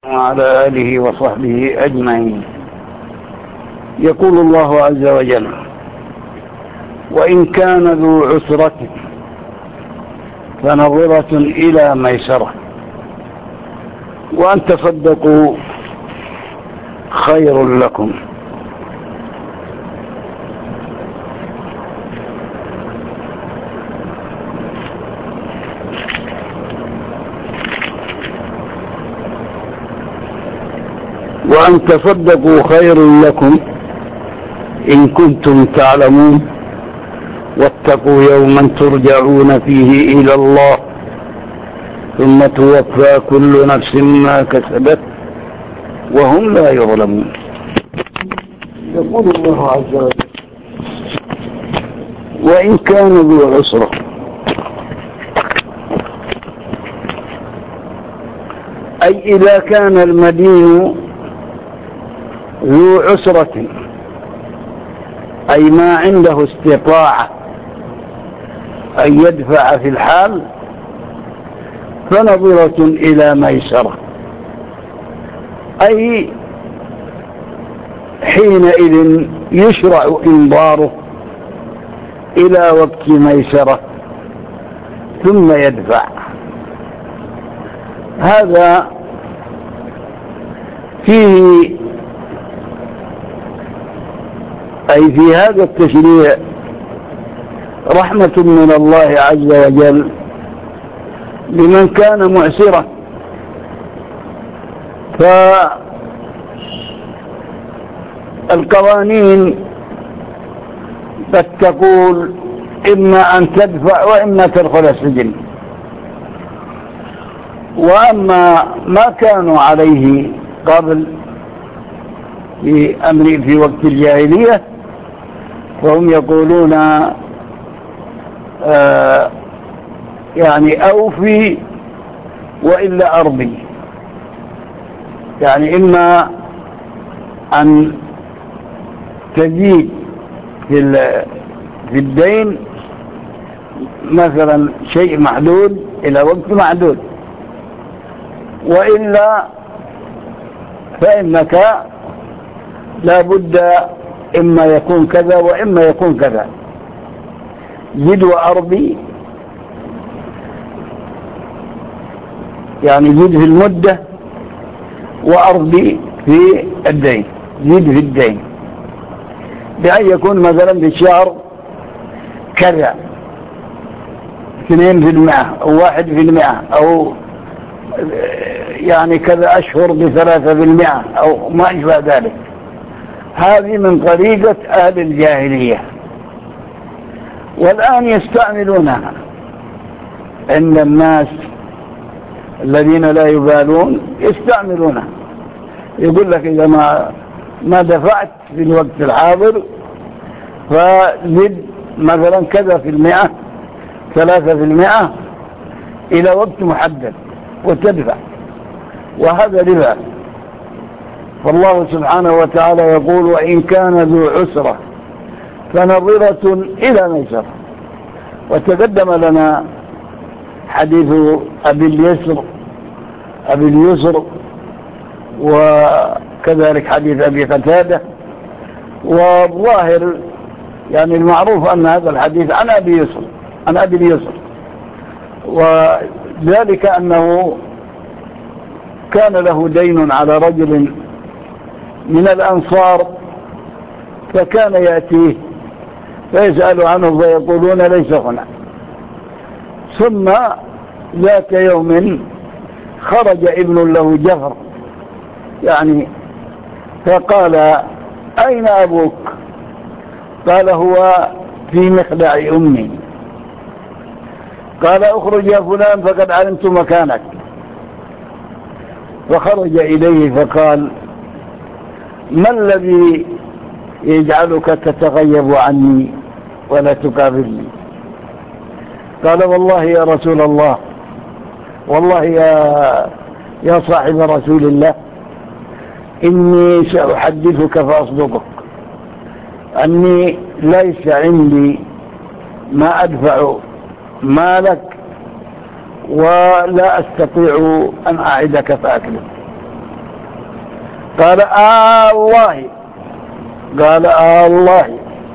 وعلى آله وصحبه أجمعين. يقول الله عز وجل: وإن كان ذو عسرة فنظرة إلى ميسرة وأن تصدقوا خير لكم. وأن تصدقوا خير لكم إن كنتم تعلمون واتقوا يوما ترجعون فيه إلى الله ثم توفى كل نفس ما كسبت وهم لا يظلمون. يقول الله عز وجل: وإن كان ذو عسرة، أي إذا كان المدين ذو عسرة، أي ما عنده استطاعة أن يدفع في الحال، فنظرة إلى ميسرة، أي حينئذ يشرع إنظاره إلى وقت ميسرة ثم يدفع. هذا فيه أي في هذا التشريع رحمة من الله عز وجل لمن كان معسرا، فالقوانين قد تقول إما أن تدفع وإما تدخل السجن. وأما ما كانوا عليه قبل في وقت الجاهلية فهم يقولون يعني أوفي وإلا أرضي، يعني إما أن تزيد في الدين مثلا شيء محدود إلى وقت محدود، وإلا فإنك لا بد إما يكون كذا وإما يكون كذا. زد وأرضي يعني زد في المدة وأرضي في الدين، زد في الدين بأن يكون مثلا في الشهر كذا 2% أو 1% أو يعني كذا أشهر ب3% أو ما أشبه ذلك. هذه من طريقة أهل الجاهلية، والآن يستعملونها إن الناس الذين لا يبالون يستعملونها. يقول لك إذا ما دفعت في الوقت الحاضر فزد مثلا كذا في 3% إلى وقت محدد وتدفع، وهذا ربا. فالله سبحانه وتعالى يقول: وإن كان ذو عسرة فنظرة إلى ميسرة. وتقدم لنا حديث أبي اليسر وكذلك حديث أبي قتادة. والظاهر يعني المعروف أن هذا الحديث عن أبي اليسر، وذلك أنه كان له دين على رجل من الأنصار، فكان يأتيه فيسأل عنه فيقولون ليس هنا. ثم ذات يوم خرج ابن له جفر يعني، فقال: أين أبوك؟ قال: هو في مخدع أمي. قال: أخرج يا فلان فقد علمت مكانك. فخرج إليه فقال: ما الذي يجعلك تتغيب عني ولا تقابلني؟ قال: والله يا رسول الله، والله يا صاحب رسول الله، إني سأحدثك فأصدقك أني ليس عندي ما أدفع مالك ولا أستطيع أن أعدك فأكله. قال الله، قال الله،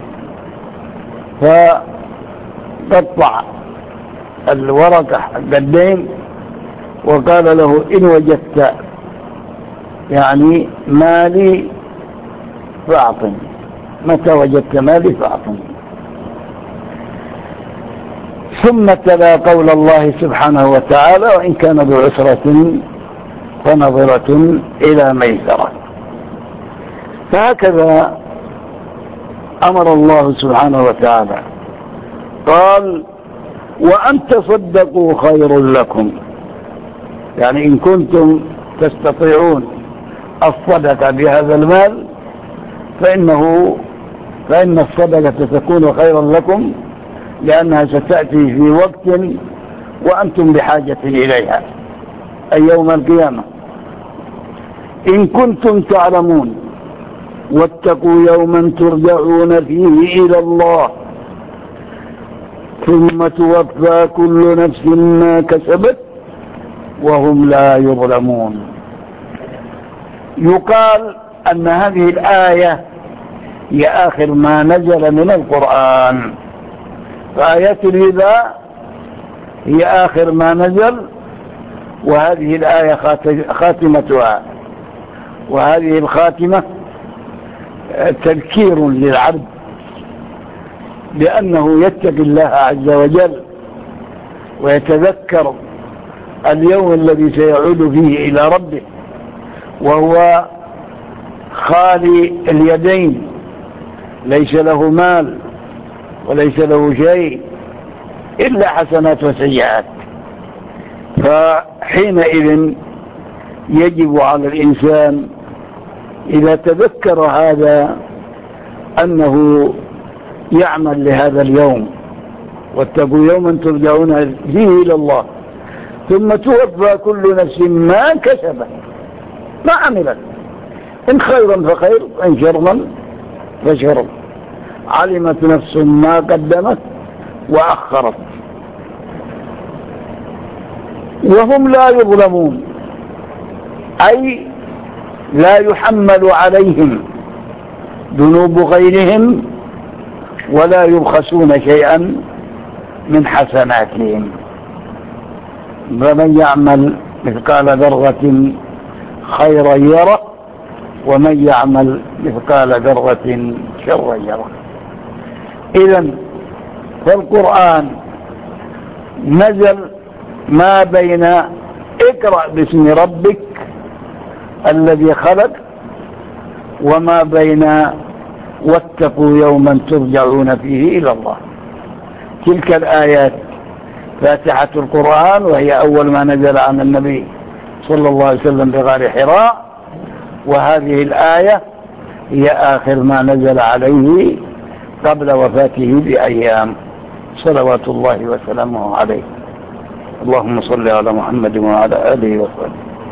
فقطع الورقة حق الدين وقال له إن وجدت يعني مالي فأعطني، متى وجدت مالي فأعطني. ثم تلا قول الله سبحانه وتعالى وإن كان ذو عسرة فنظرة إلى ميسرة. فهكذا أمر الله سبحانه وتعالى، قال وأن تصدقوا خير لكم، يعني إن كنتم تستطيعون الصدقة بهذا المال فإن الصدقة تكون خيرا لكم، لأنها ستأتي في وقت وأنتم بحاجة إليها، أي يوم القيامة. إن كنتم تعلمون واتقوا يوما ترجعون فيه إلى الله ثم توفى كل نفس ما كسبت وهم لا يظلمون. يقال أن هذه الآية هي آخر ما نزل من القرآن، فآيات الربا هي آخر ما نزل، وهذه الآية خاتمتها، وهذه الخاتمة تذكير للعبد بأنه يتقي الله عز وجل ويتذكر اليوم الذي سيعود فيه إلى ربه وهو خالي اليدين، ليس له مال وليس له شيء إلا حسنات وسيئات. فحينئذ يجب على الإنسان إذا تذكر هذا أنه يعمل لهذا اليوم، واتقوا يوما ترجعون فيه إلى الله ثم توفى كل نفس ما كسبت ما عملت، إن خيرا فخير وإن شرا فشر، علمت نفس ما قدمت وأخرت وهم لا يظلمون، أي لا يحمل عليهم ذنوب غيرهم ولا يبخسون شيئا من حسناتهم. فمن يعمل مثقال ذرة خيرا يره ومن يعمل مثقال ذرة شرا يره. إذن فالقرآن نزل ما بين اقرأ باسم ربك الذي خلق وما بين واتقوا يوما ترجعون فيه إلى الله. تلك الآيات فاتحة القرآن، وهي أول ما نزل عن النبي صلى الله عليه وسلم بغار حراء، وهذه الآية هي آخر ما نزل عليه قبل وفاته بأيام، صلوات الله وسلامه عليه. اللهم صل على محمد وعلى آله وصحبه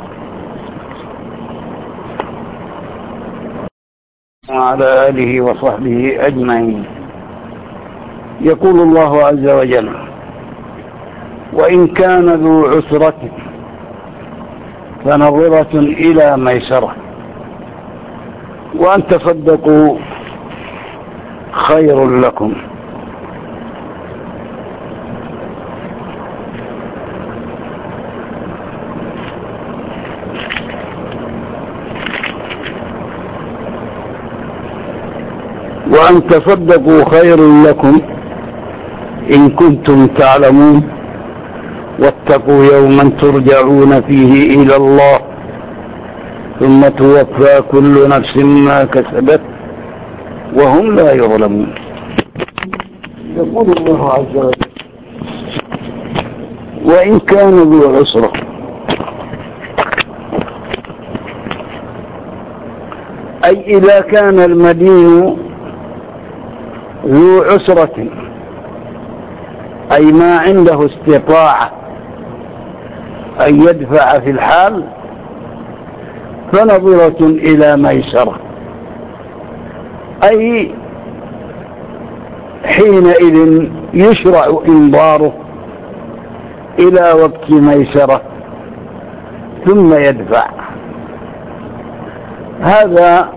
وعلى آله وصحبه أجمعين. يقول الله عز وجل وإن كان ذو عسرة فنظرة إلى ميسرة وأن تصدقوا خير لكم. وأن تصدقوا خير لكم إن كنتم تعلمون واتقوا يوما ترجعون فيه إلى الله ثم توفى كل نفس ما كسبت وهم لا يظلمون. يقول الله عز وجل وإن كان ذو عسرة، أي إذا كان المدين ذو عسرة، أي ما عنده استطاعة أن يدفع في الحال، فنظرة إلى ميسرة، أي حينئذ يشرع إنظاره إلى وقت ميسرة ثم يدفع. هذا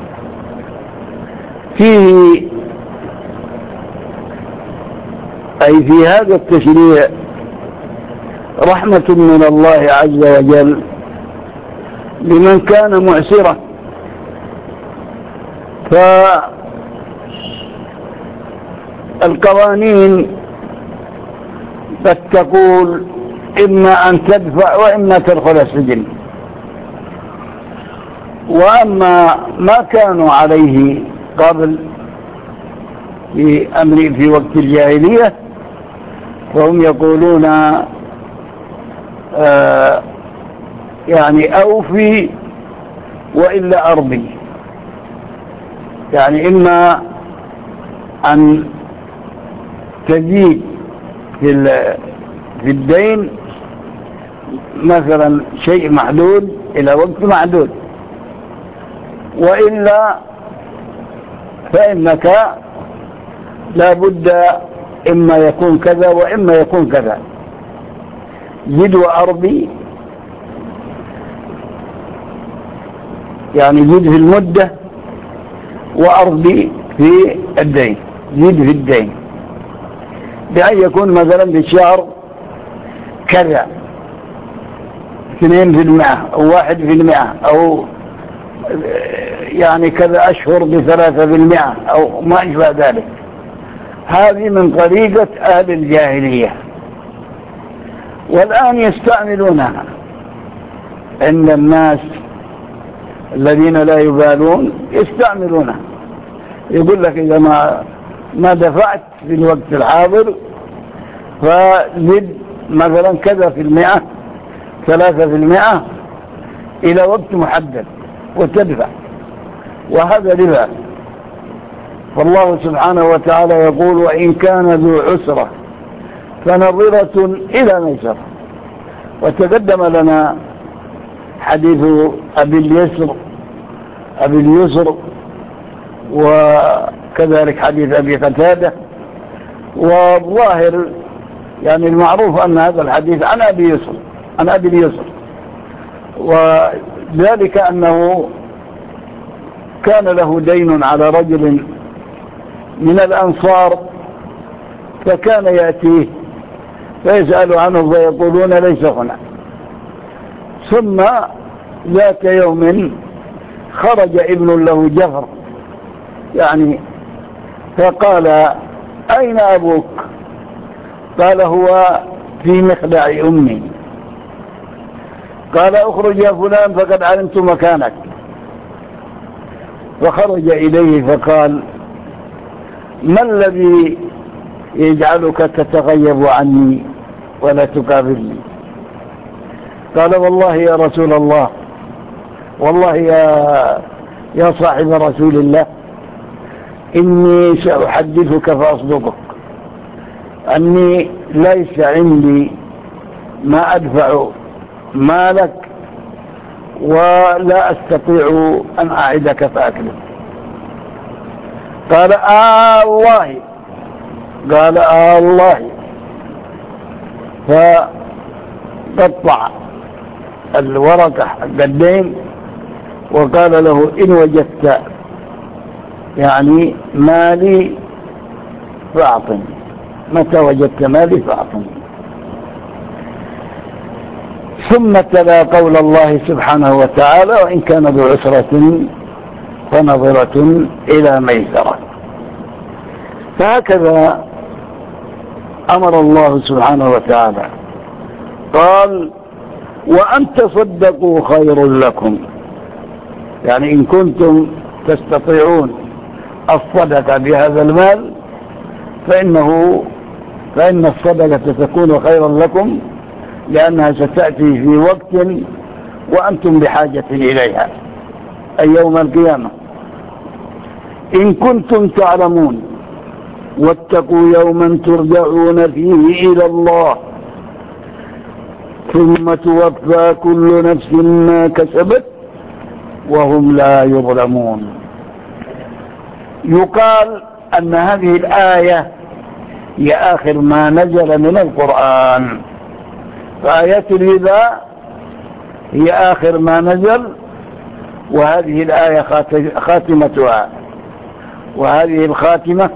فيه أي في هذا التشريع رحمة من الله عز وجل لمن كان معسرا. فالقوانين قد تقول إما أن تدفع وإما تدخل السجن، وأما ما كانوا عليه قبل في وقت الجاهلية فهم يقولون يعني أوفي وإلا أرضي، يعني إما أن تزيد في الدين مثلا شيء محدود إلى وقت محدود، وإلا فإنك لا بد إما يكون كذا وإما يكون كذا. زد وأرضي يعني زد في المدة وأرضي في الدين، زد في الدين بأن يكون مثلا بالشهر كذا 2% أو 1% أو يعني كذا أشهر ب3% أو ما أشبه ذلك. هذه من طريقة أهل الجاهلية، والآن يستعملونها عند الناس الذين لا يبالون، يستعملونها. يقول لك إذا ما دفعت في الوقت الحاضر فزد مثلا كذا في 3% إلى وقت محدد وتدفع، وهذا ربا. فالله سبحانه وتعالى يقول وإن كان ذو عسرة فنظرة إلى ميسرة. وتقدم لنا حديث أبي اليسر وكذلك حديث أبي قتادة، والظاهر يعني المعروف أن هذا الحديث عن أبي اليسر، وذلك أنه كان له دين على رجل من الأنصار، فكان يأتيه فيسأل عنه فيقولون ليس هنا. ثم ذات يوم خرج ابن له جفر يعني، فقال أين أبوك؟ قال هو في مخدع أمي. قال اخرج يا فلان فقد علمت مكانك. فخرج إليه فقال ما الذي يجعلك تتغيب عني ولا تقابلني؟ قال والله يا رسول الله، والله يا صاحب رسول الله، إني سأحدثك فأصدقك أني ليس عندي ما أدفع مالك ولا أستطيع أن أعدك فأكلك. قال الله. قال الله. فقطع الورقة حق الدين وقال له إن وجدت يعني مالي فأعطني، متى وجدت مالي فأعطني. ثم تلا قول الله سبحانه وتعالى وإن كان ذو عسرة فنظرة إلى ميسرة. فهكذا أمر الله سبحانه وتعالى، قال وأن تصدقوا خير لكم، يعني إن كنتم تستطيعون الصدقة بهذا المال فإن الصدقة تكون خيرا لكم، لأنها ستأتي في وقت وأنتم بحاجة إليها، أي يوم القيامة. إن كنتم تعلمون واتقوا يوما ترجعون فيه إلى الله ثم توفى كل نفس ما كسبت وهم لا يظلمون. يقال أن هذه الآية هي آخر ما نزل من القرآن، فآيات الربا هي آخر ما نزل، وهذه الآية خاتمتها، وهذه الخاتمة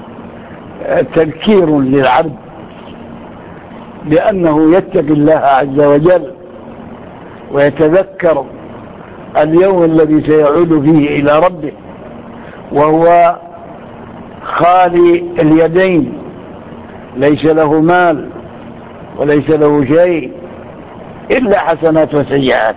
تذكير للعبد بأنه يتقي الله عز وجل ويتذكر اليوم الذي سيعود فيه إلى ربه وهو خالي اليدين، ليس له مال وليس له شيء إلا حسنات وسيئات.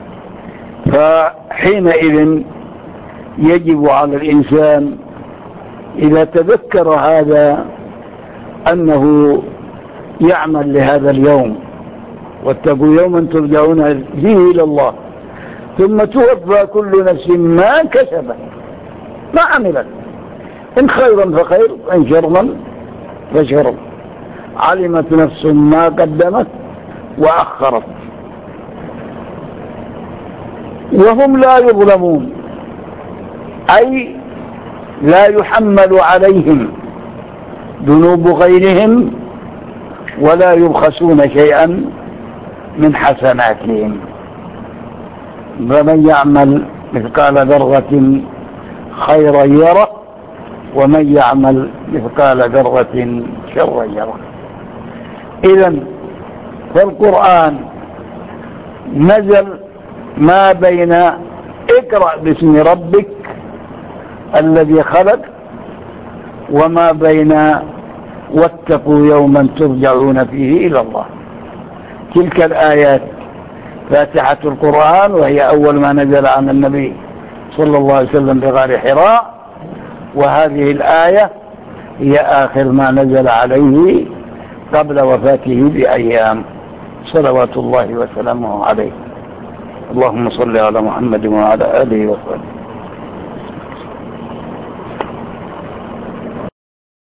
فحينئذ يجب على الإنسان إذا تذكر هذا أنه يعمل لهذا اليوم، واتقوا يوما ترجعون فيه إلى الله ثم توفى كل نفس ما كسبت ما عملت، إن خيرا فخير وإن شرا فشر، علمت نفس ما قدمت وأخرت، وهم لا يظلمون، أي لا يحمل عليهم ذنوب غيرهم ولا يبخسون شيئا من حسناتهم. فمن يعمل مثقال ذرة خيرا يره ومن يعمل مثقال ذرة شرا يره. إذن فالقرآن نزل ما بين اقرأ باسم ربك الذي خلق وما بين واتقوا يوما ترجعون فيه إلى الله. تلك الآيات فاتحة القرآن، وهي أول ما نزل عن النبي صلى الله عليه وسلم بغار حراء، وهذه الآية هي آخر ما نزل عليه قبل وفاته بأيام، صلوات الله وسلامه عليه. اللهم صل على محمد وعلى آله وصحبه.